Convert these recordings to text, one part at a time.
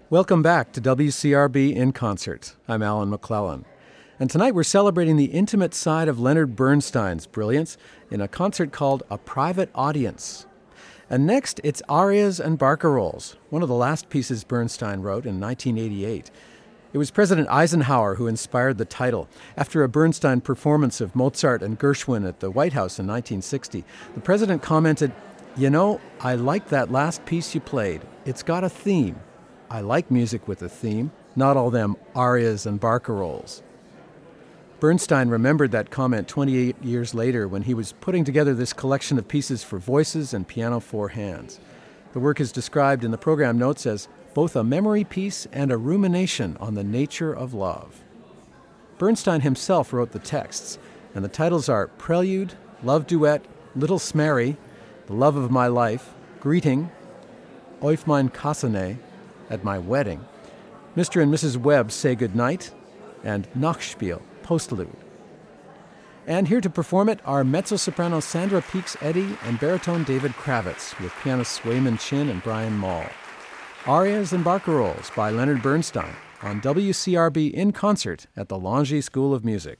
Welcome back to WCRB in Concert. I'm Alan McClellan. And tonight we're celebrating the intimate side of Leonard Bernstein's brilliance in a concert called A Private Audience. And next, it's Arias and Barcarolles, one of the last pieces Bernstein wrote in 1988. It was President Eisenhower who inspired the title. After a Bernstein performance of Mozart and Gershwin at the White House in 1960, the president commented, "You know, I like that last piece you played. It's got a theme. I like music with a theme, not all them arias and barcarolles." Bernstein remembered that comment 28 years later when he was putting together this collection of pieces for voices and piano four hands. The work is described in the program notes as both a memory piece and a rumination on the nature of love. Bernstein himself wrote the texts, and the titles are Prelude, Love Duet, Little Smerry, The Love of My Life, Greeting, Auf mein Kasane, At My Wedding, Mr. and Mrs. Webb Say Goodnight, and Nachspiel, Postlude. And here to perform it are mezzo-soprano Sandra Peaks-Eddy and baritone David Kravitz with pianists Swayman Chin and Brian Mall. Arias and Barcarolles by Leonard Bernstein on WCRB in Concert at the Longy School of Music.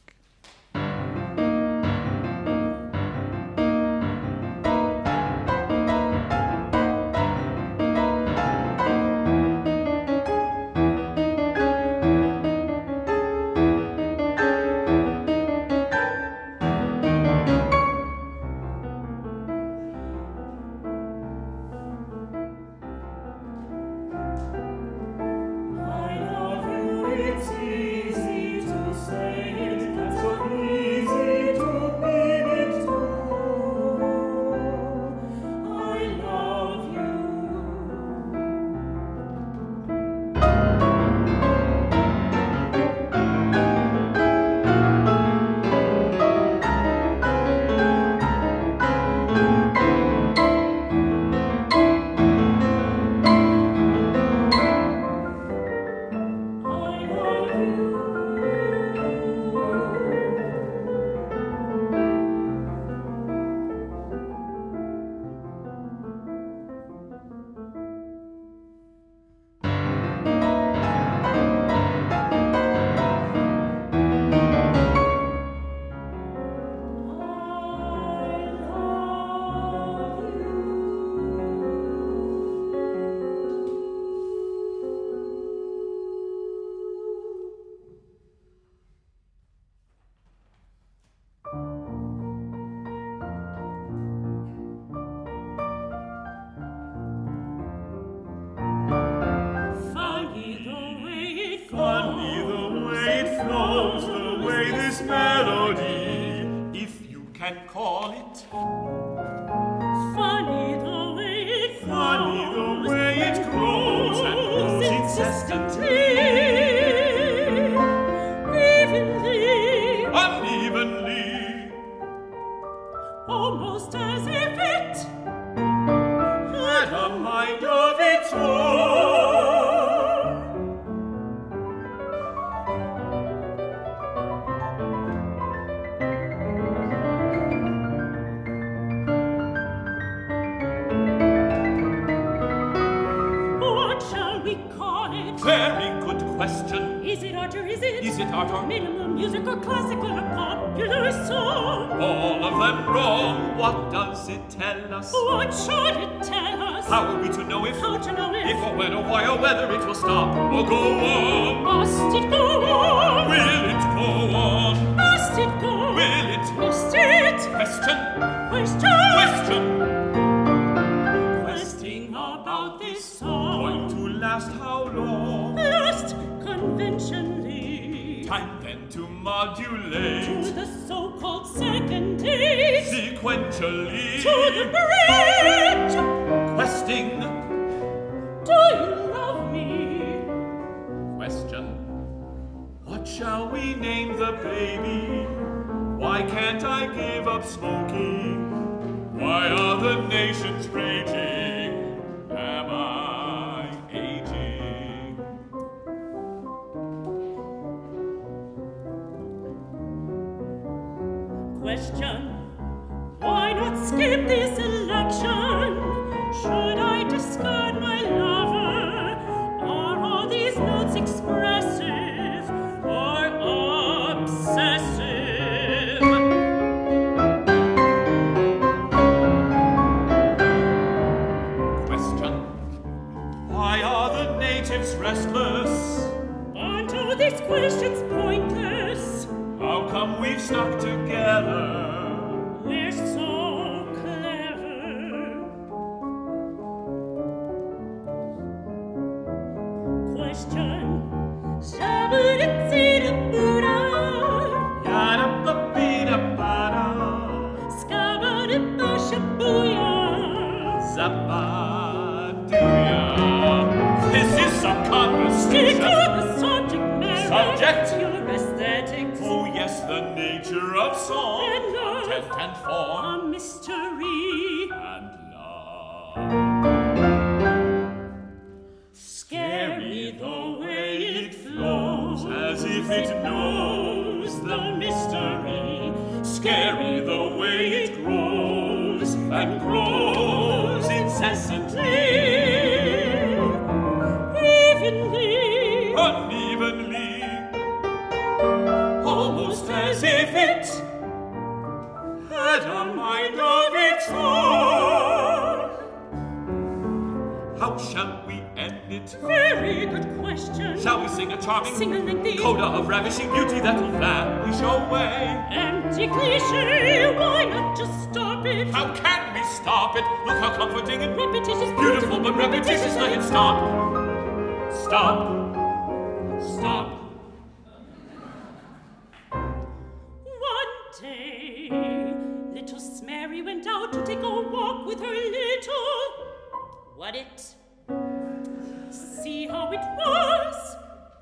Should I discard my lover, or all Why are the natives restless? Aren't all these questions pointless? How come we've stuck together? We're so clever. Question. Shabba-da-zee-da-boo-da. Yada-ba-bee-da-ba-da. Skabba-da-ba-shabooya. Zappa-doo-ya. This is some conversation. Stick to the subject matter. Subject? Your aesthetics. Oh yes, the nature of song. And love. Content and form. A mystery. And love. Scary the way it flows, As if it knows the mystery. Scary the way it grows and grows incessantly. Evenly, Unevenly, almost as if it had a mind of its own. How shall we end it? very good question. Shall we sing a charming Sing a lengthy coda of ravishing beauty that'll vanish away? empty cliche? Why not just stop it? How can we stop it? Look how comforting and Repetitious, beautiful, but repetitious. Let it stop. Stop. Stop. One day, little Smary went out to take a walk with her little. What it? See how it was.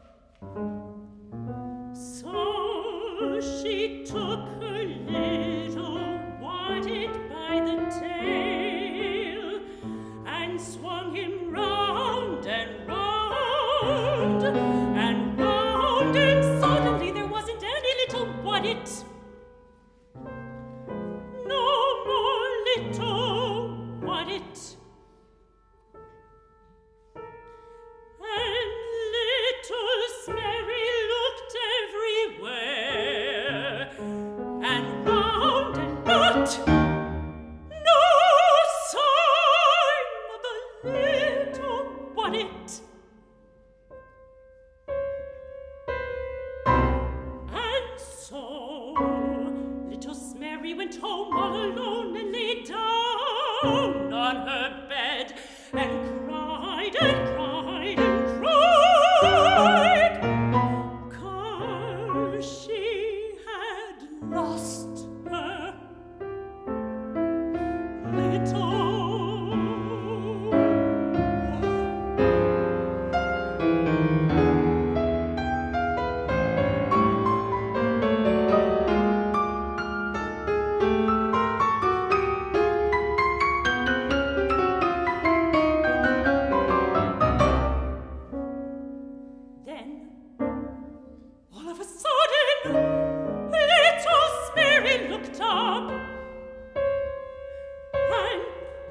So she took her little What-it by the tail and swung him round and round and round, and suddenly there wasn't any little What-it. No more little What-it. And little Smary looked everywhere and round, and not no sign of the little What-it. And so little Smary went home all alone and lay down on her bed and cried and cried and cried, 'cause she had lost her little. Then, all of a sudden, little Smary looked up, and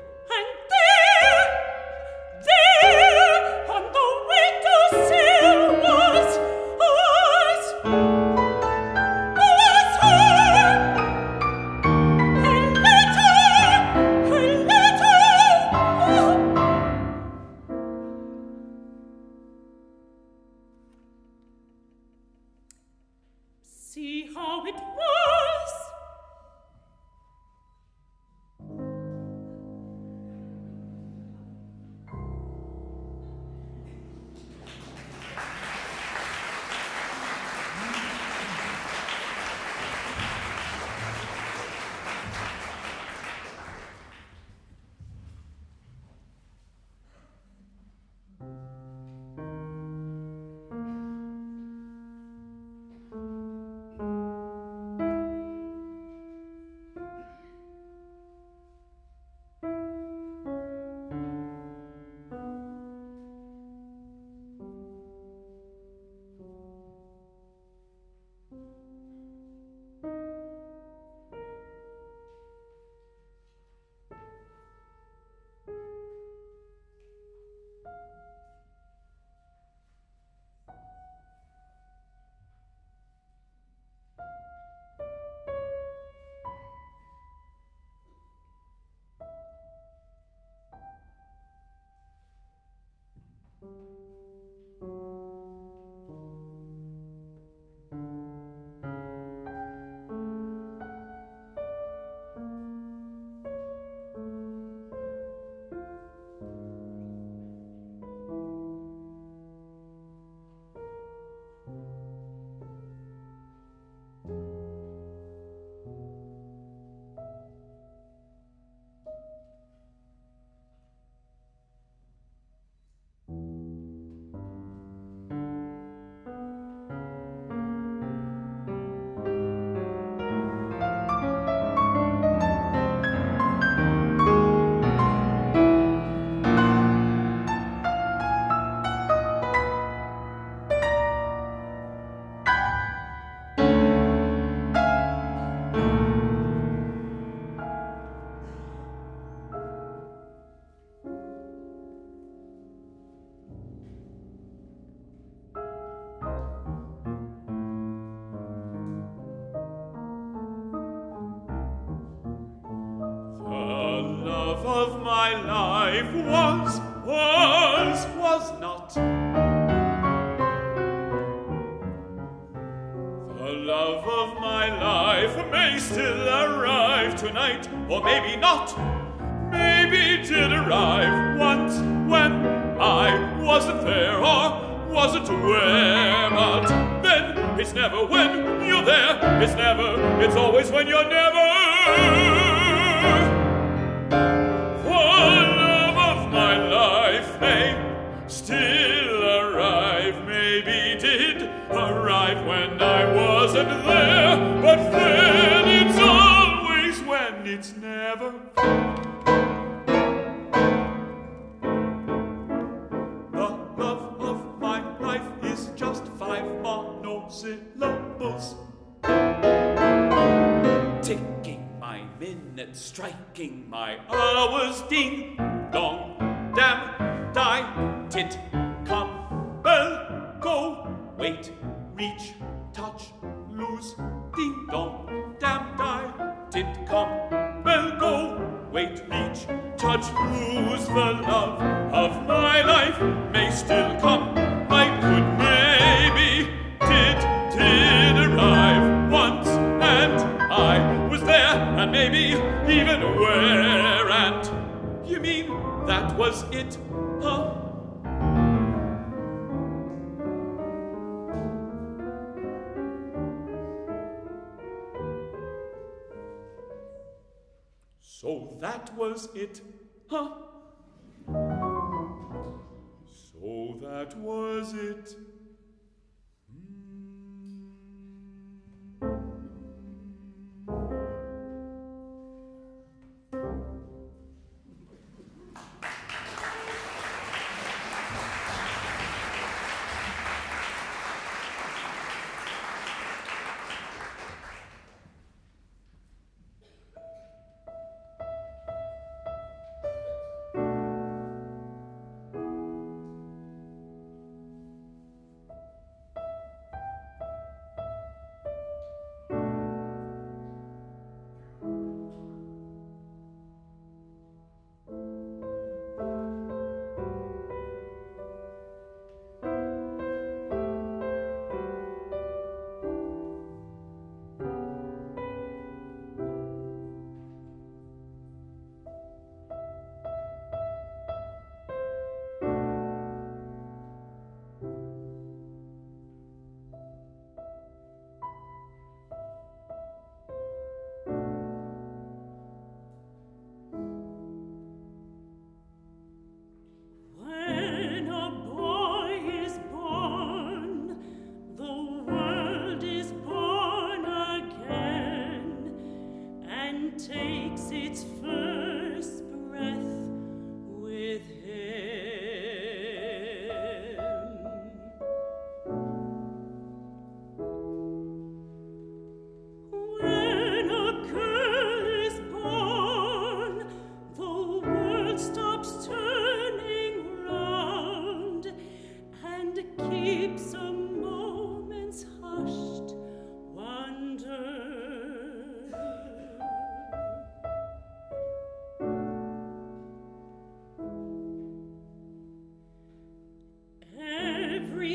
there, on the windowsill was her little. See how it was. Of my life was not. The love of my life may still arrive tonight, or maybe not. Maybe did arrive once when I wasn't there or wasn't aware. But then it's never when you're there. It's always when you're never. Still arrive, maybe did arrive when I wasn't there, but then it's always when it's never. The love of my life is just 5 monosyllables. Ticking my minutes, striking my hours, ding, dong, damn, die, tit, come, bell, go, wait, reach, touch, lose, ding, dong, damn, die, tit, come, bell, go, wait, reach, touch, lose. The love of my life may still come, might, could, maybe, did arrive once, and I was there, and maybe even where, and you mean that was it, huh? So that was it, huh? So that was it.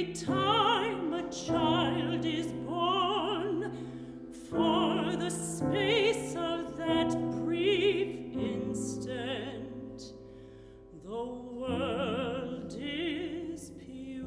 every time a child is born, for the space of that brief instant, the world is pure.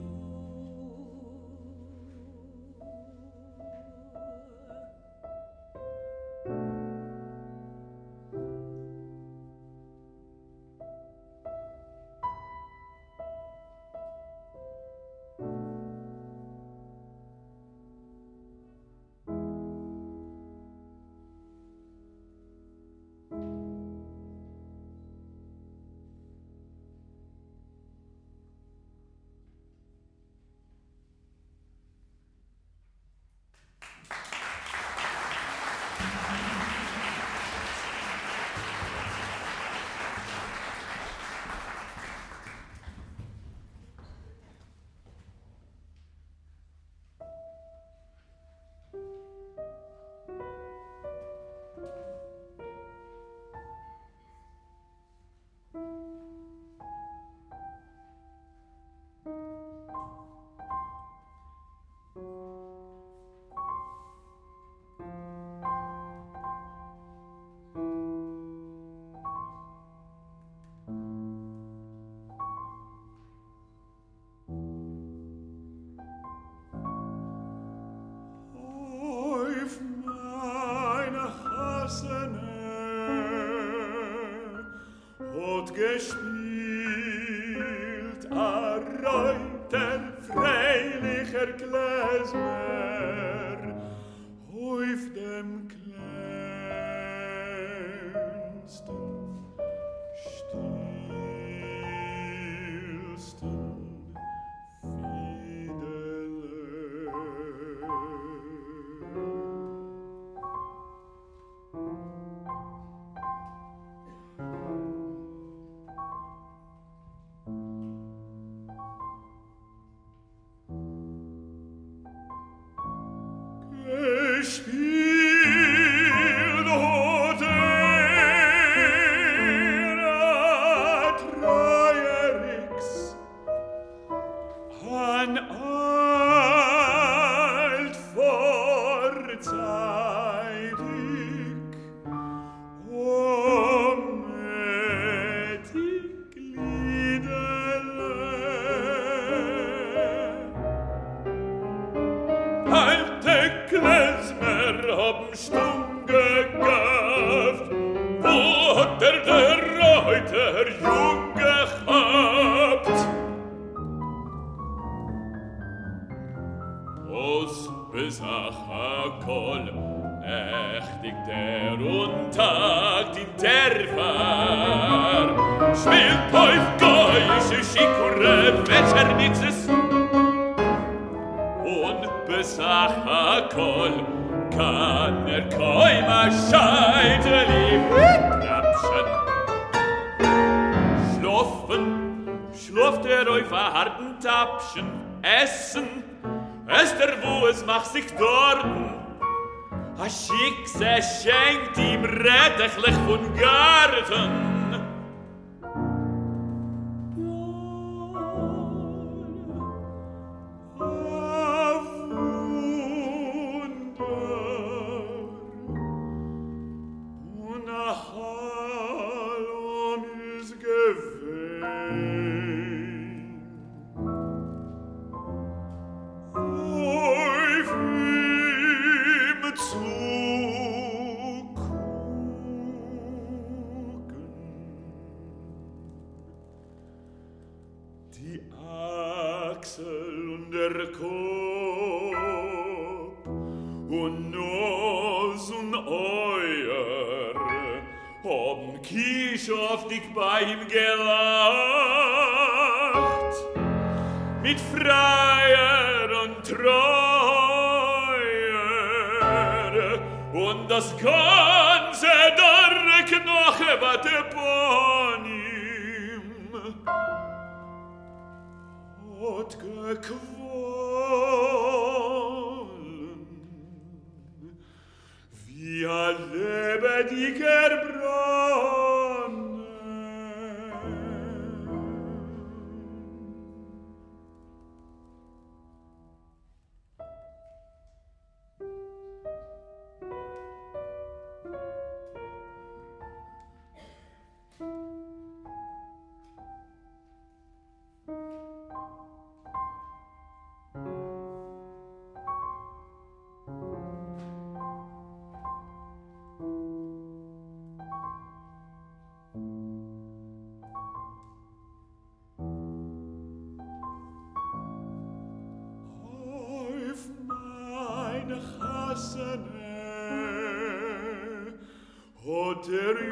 Gespielt a Reuter freilicher Klezmer auf dem kleinsten, stillsten Schickse schenkt ihm redlich von Garten. Mit Freier und Treuer und das ganze Dorf noch wat von ihm hat gequollen wie ein lebendiger Brunnen. hat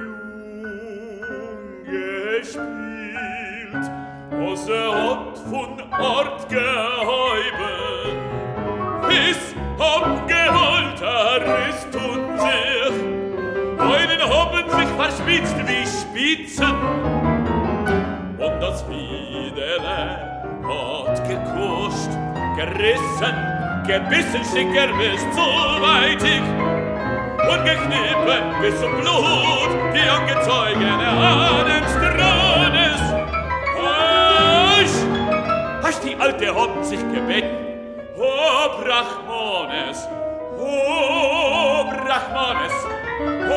Junge spielt, was hat von Ort gehäuben, bis haben geholt, Rist und sich, einen haben sich verspitzt wie Spitzen, und das Wiedele hat gekuscht, gerissen, gebissen, schicker bis zu weitig, und geknippen bis zum Blut, die angezeugene Ahnens Thrones. Hasch, die Alte hat sich gebeten, O Brachmanes, O Brachmanes, O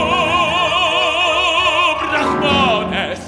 Brachmanes.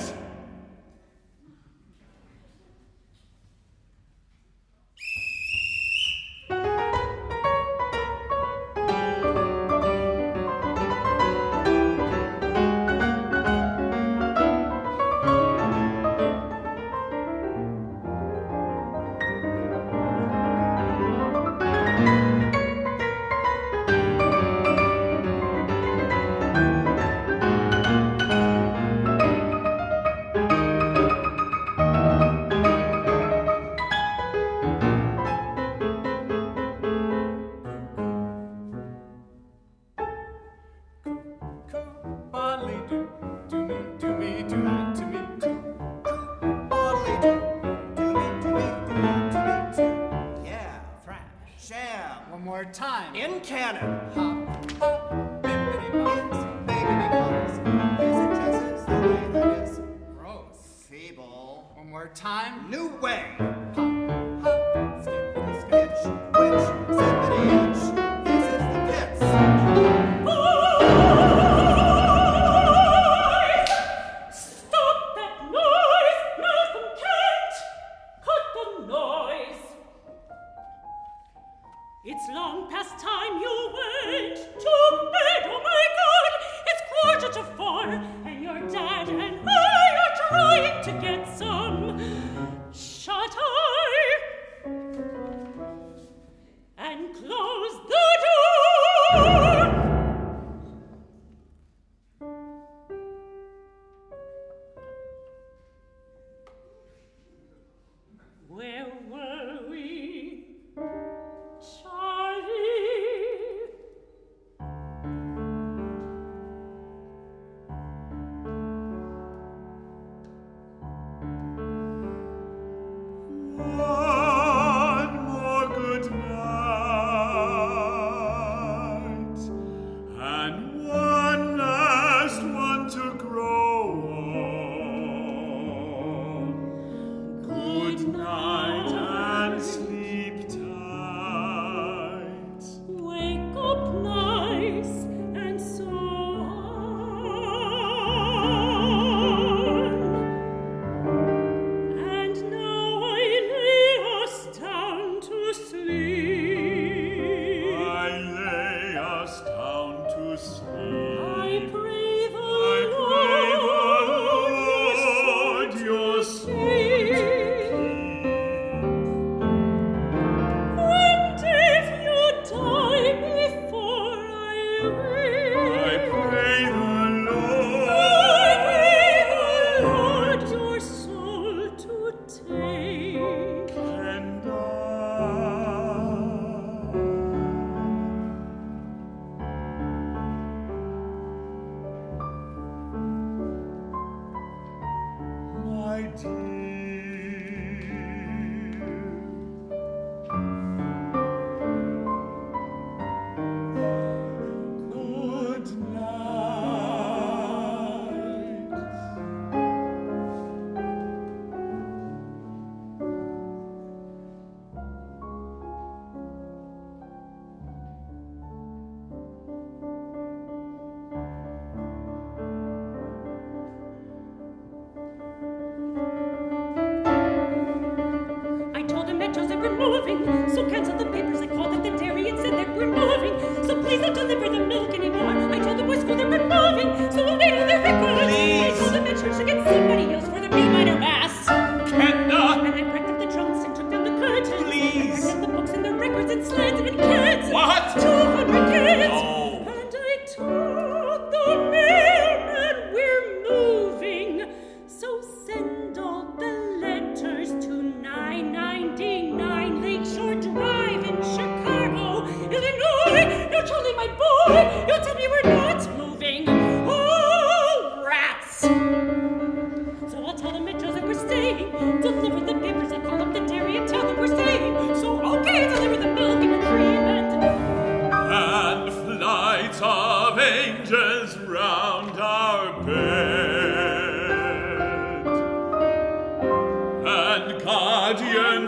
when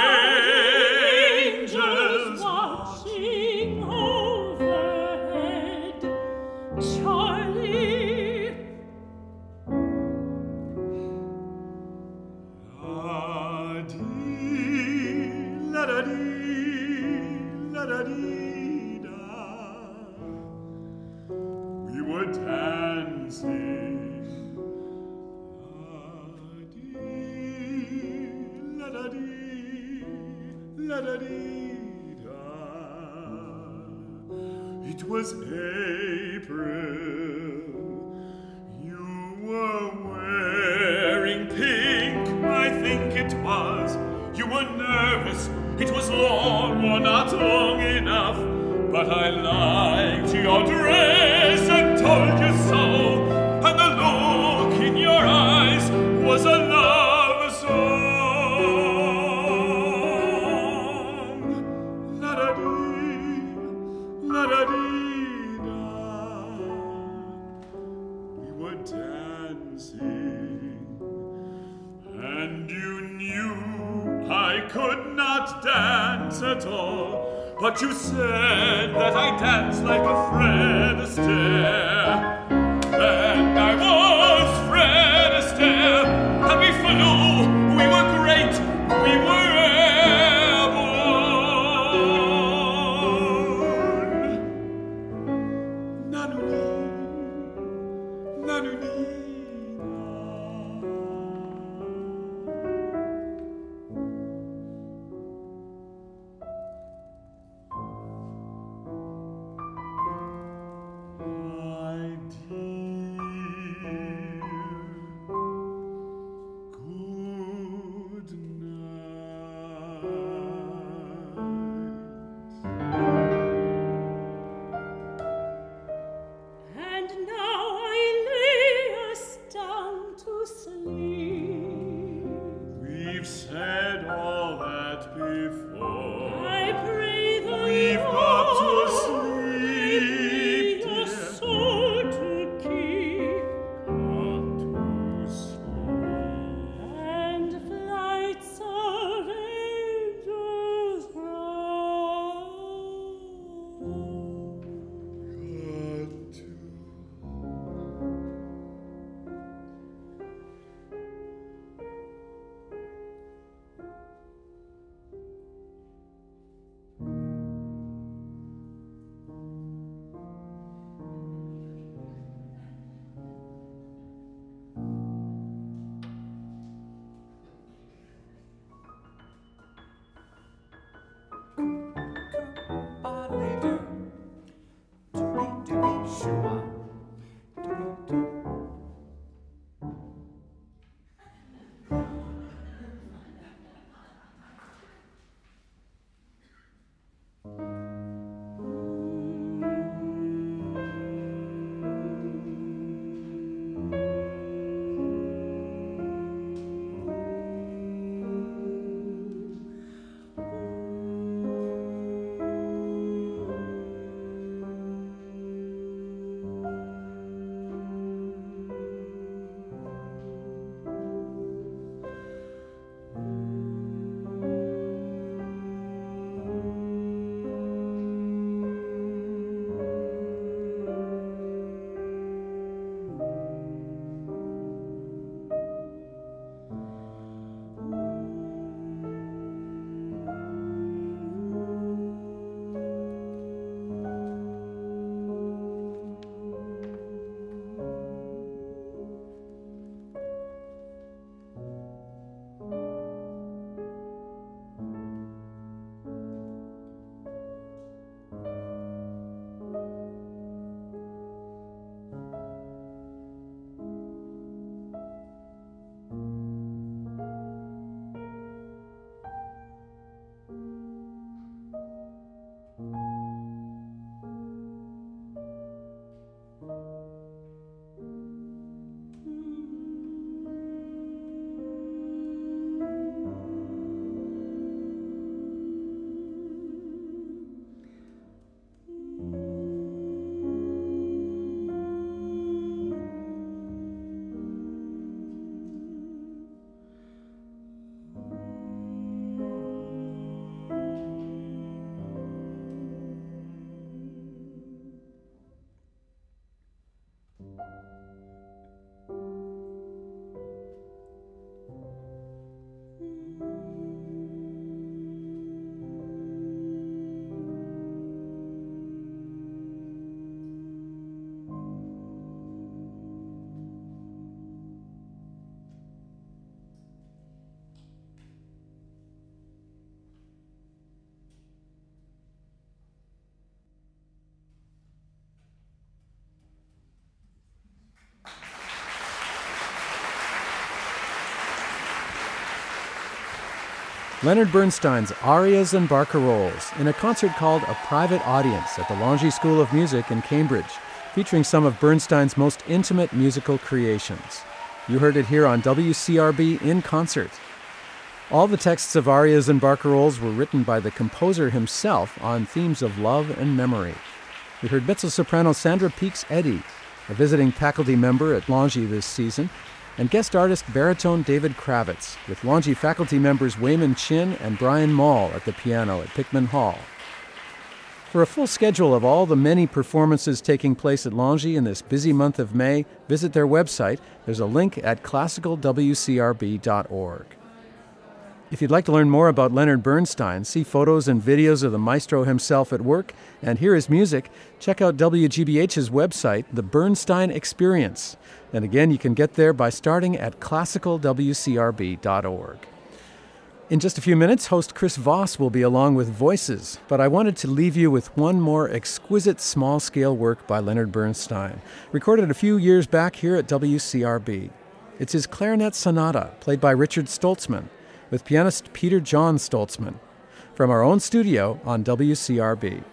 angels watching overhead. Charlie, la-da-dee-da. We were dancing. La-dee, la-da-dee-da. It was April. You were wearing pink, I think it was. You were nervous. It was long or not long enough. But I liked your dress and told you so. And the look in your eyes was a love song. La-da-dee, la-da-dee-da. We were dancing, and you knew I could not dance at all. But you said that I danced like a Fred Astaire. And I was Fred Astaire. And we flew, we were great, we were airborne. Nanuni, nanuni. and now I lay us down to sleep. We've said all that before. I pray the We've got to Lord sleep, your dear. soul to keep, Got to sleep. and flights of angels round. Got to. Leonard Bernstein's Arias and Barcarolles in a concert called A Private Audience at the Langy School of Music in Cambridge, featuring some of Bernstein's most intimate musical creations. You heard it here on WCRB in concert. All the texts of Arias and Barcarolles were written by the composer himself on themes of love and memory. We heard mezzo-soprano Sandra Peaks-Eddy, a visiting faculty member at Langy this season, and guest artist baritone David Kravitz, with Langy faculty members Wayman Chin and Brian Mall at the piano at Pickman Hall. For a full schedule of all the many performances taking place at Langy in this busy month of May, visit their website. There's a link at classicalwcrb.org. If you'd like to learn more about Leonard Bernstein, see photos and videos of the maestro himself at work, and hear his music, check out WGBH's website, The Bernstein Experience. And again, you can get there by starting at classicalwcrb.org. In just a few minutes, host Chris Voss will be along with Voices, but I wanted to leave you with one more exquisite small-scale work by Leonard Bernstein, recorded a few years back here at WCRB. It's his Clarinet Sonata, played by Richard Stoltzman, with pianist Peter John Stoltzman, from our own studio on WCRB.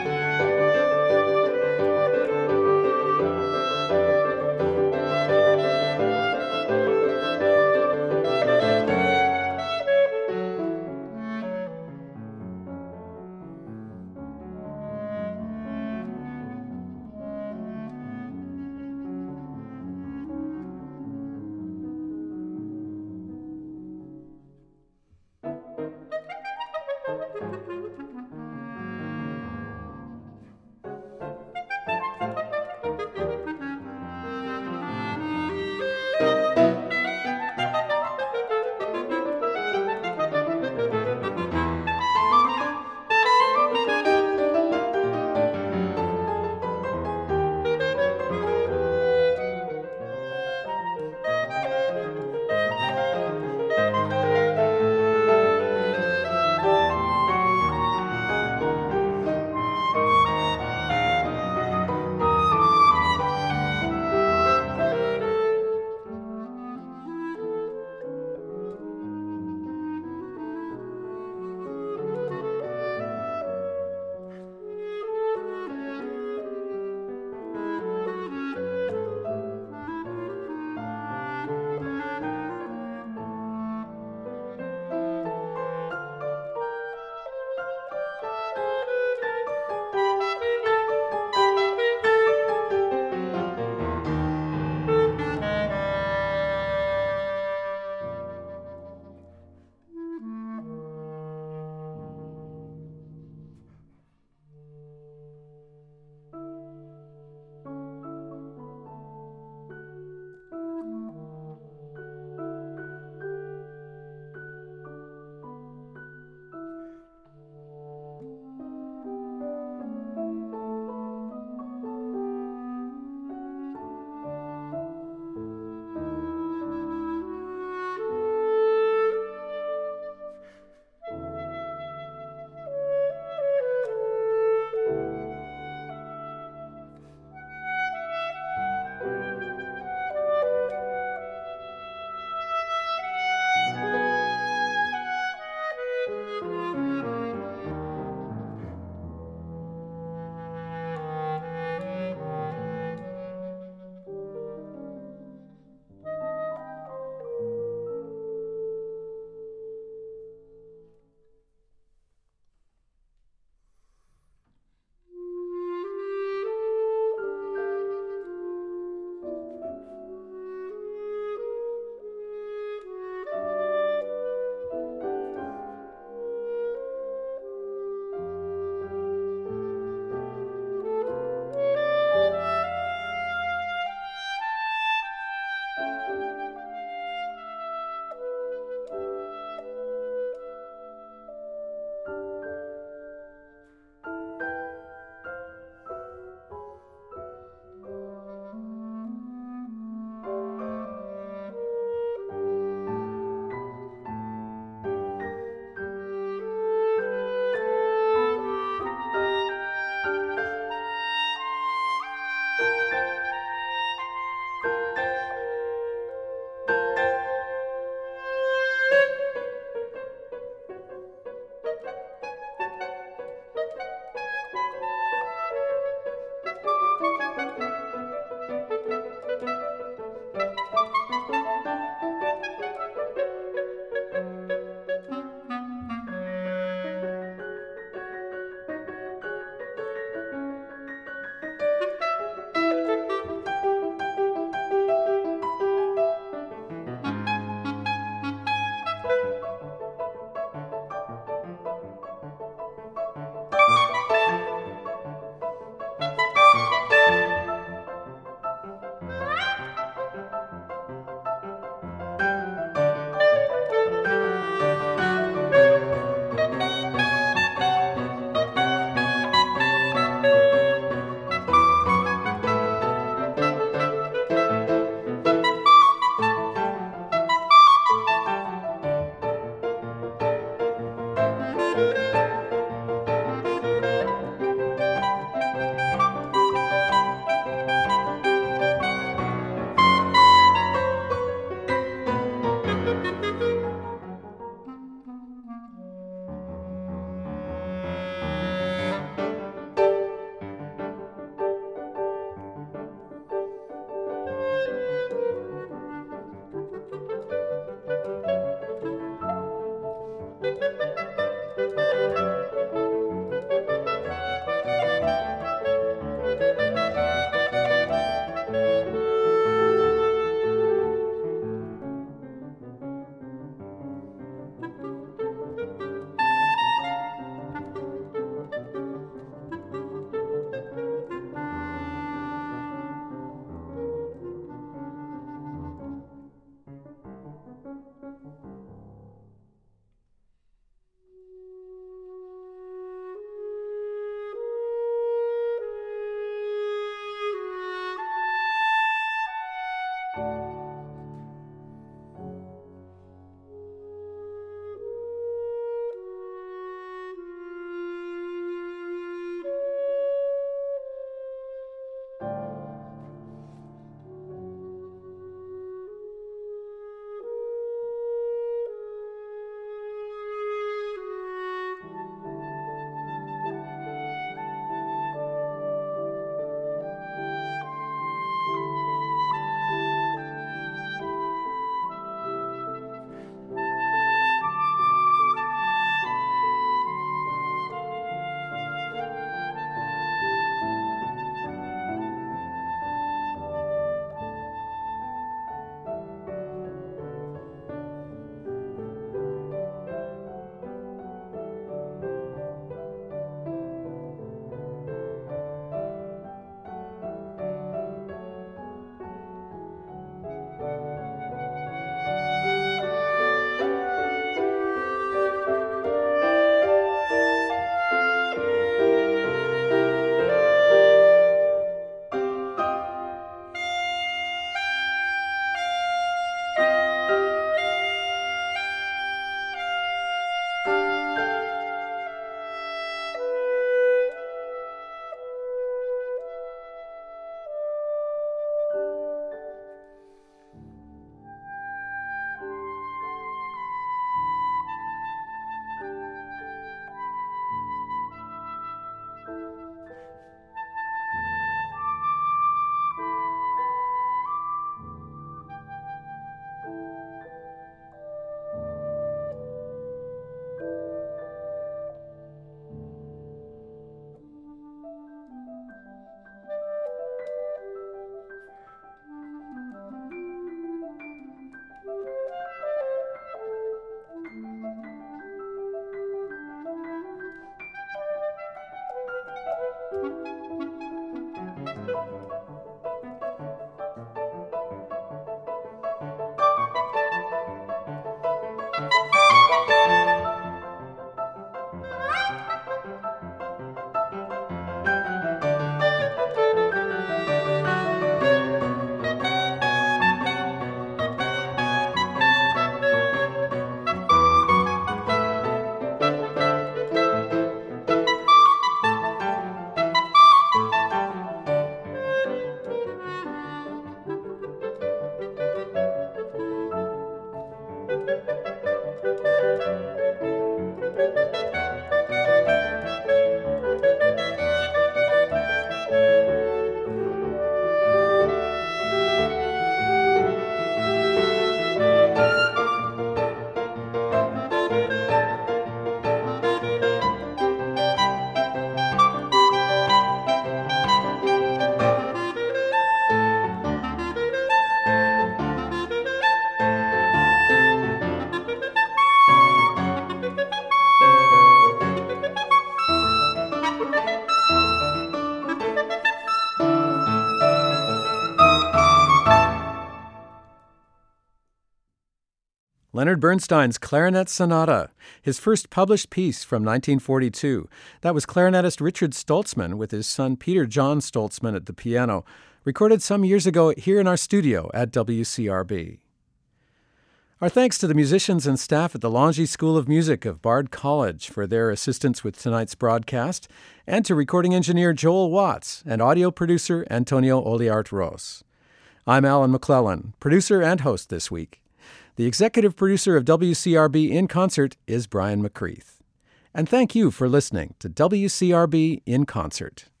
Leonard Bernstein's Clarinet Sonata, his first published piece from 1942. That was clarinetist Richard Stoltzman with his son Peter John Stoltzman at the piano, recorded some years ago here in our studio at WCRB. Our thanks to the musicians and staff at the Longy School of Music of Bard College for their assistance with tonight's broadcast, and to recording engineer Joel Watts and audio producer Antonio Oliart-Ros. I'm Alan McClellan, producer and host this week. The executive producer of WCRB In Concert is Brian McCreath. And thank you for listening to WCRB In Concert.